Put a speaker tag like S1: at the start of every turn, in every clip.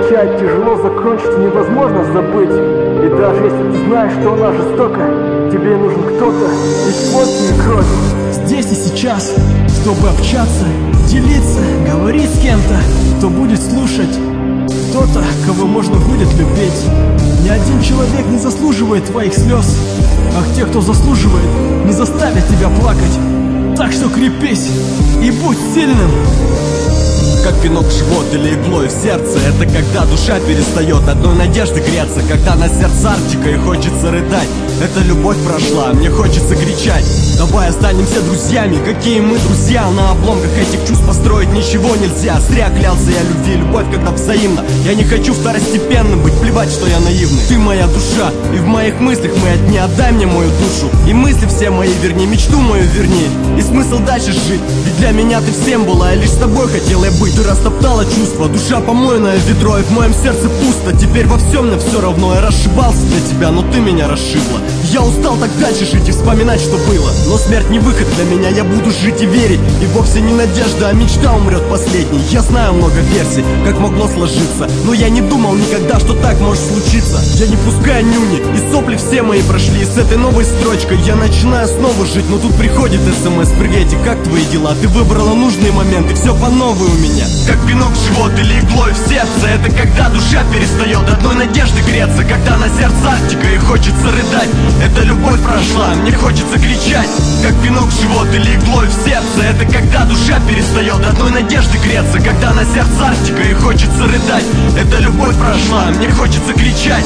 S1: начать, тяжело закончить, невозможно забыть. И даже если ты знаешь, что она жестока, тебе нужен кто-то из плоти и крови.
S2: Здесь и сейчас, чтобы общаться, делиться, говорить с кем-то, кто будет слушать, кто-то, кого можно будет любить. Ни один человек не заслуживает твоих слез, а те, кто заслуживает, не заставят тебя плакать. Так что крепись и будь сильным.
S3: Как пинок в живот или иглой в сердце. Это когда душа перестает одной надежды греться. Когда на сердце Арктика и хочется рыдать. Эта любовь прошла, мне хочется кричать. Давай останемся друзьями, какие мы друзья. На обломках этих чувств построить ничего нельзя. Зря клялся я любви, любовь когда взаимна. Я не хочу второстепенным быть, плевать, что я наивный. Ты моя душа, и в моих мыслях мы одни. Отдай мне мою душу, и мысли все мои верни, мечту мою верни. И смысл дальше жить, ведь для меня ты всем была. Я лишь с тобой хотел я быть. Ты растоптала чувства, душа помойное ведро. И в моем сердце пусто, теперь во всем мне все равно. Я расшибался для тебя, но ты меня расшибла. Я устал так дальше жить и вспоминать, что было. Но смерть не выход для меня, я буду жить и верить. И вовсе не надежда, а мечта умрет последней. Я знаю много версий, как могло сложиться, но я не думал никогда, что так может случиться. Я не пускаю нюни, и сопли все мои прошли. И с этой новой строчкой я начинаю снова жить. Но тут приходит СМС: приветик, как твои дела? Ты выбрала нужный момент, и все по новой у меня. Как пинок в живот или иглой в сердце. Это когда душа перестает одной надежды греться. Когда на сердце Арктика и хочется рыдать. Эта любовь прошла, мне хочется кричать. Как пинок в живот или иглой в сердце. Это когда душа перестает одной надежды греться. Когда на сердце Арктика и хочется рыдать. Эта любовь прошла, мне хочется кричать.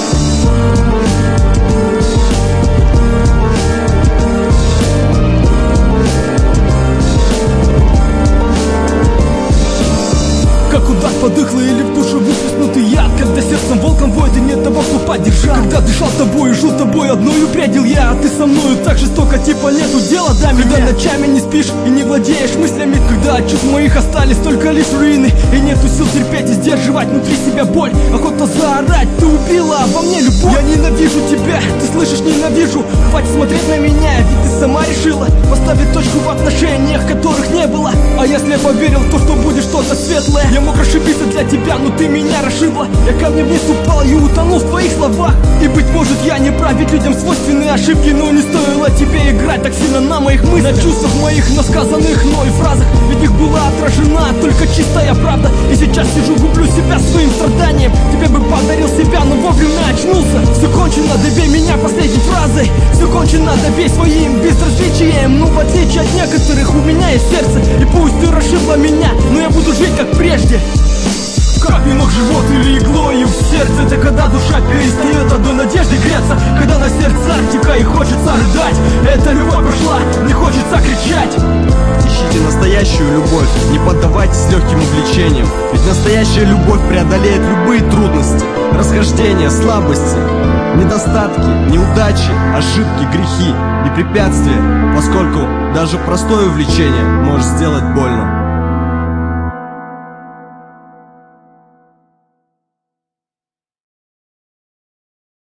S2: Как удар подыхло или в душу выплеснутый яд. Когда сердцем волком воет и нет того, кто поддержал. Когда дышал тобой, жил тобой, одной упрядил я. А ты со мною так жестоко, типа нету дела до меня. Когда ночами не спишь и не владеешь мыслями. Когда от чувств моих остались только лишь руины. И нету сил терпеть и сдерживать внутри себя боль. Охота заорать, ты убила обо мне любовь. Я ненавижу тебя, ты слышишь, ненавижу. Хватит смотреть на меня, ведь ты сама решила поставить точку в отношениях, которых не было. А я слепо верил в то, что будет что-то светлое. Я мог ошибиться для тебя, но ты меня расшибла. Я камнем вниз упал и утонул в твоих словах. И быть может я не прав, ведь людям свойственны ошибки. Но не стоило тебе играть так сильно на моих мыслях, на чувствах моих, но сказанных мной фразах. Ведь их была отражена только чистая правда. И сейчас сижу, гублю себя своим страданием. Тебе бы подарил себя, но вовремя очнулся. Все кончено, добей меня последней фразой. Все кончено, добей своим безразличием. Ну в отличие от некоторых у меня есть сердце. И пусть ты расшибла меня, но я буду жить как прежде. Как пинок в живот или иглой в сердце. Это когда душа перестает одной надежды греться. Когда на сердце Арктика и хочется рыдать. Эта любовь прошла, не хочется кричать.
S3: Ищите настоящую любовь, не поддавайтесь легким увлечениям. Ведь настоящая любовь преодолеет любые трудности, расхождения, слабости, недостатки, неудачи, ошибки, грехи и препятствия. Поскольку даже простое увлечение может сделать больно.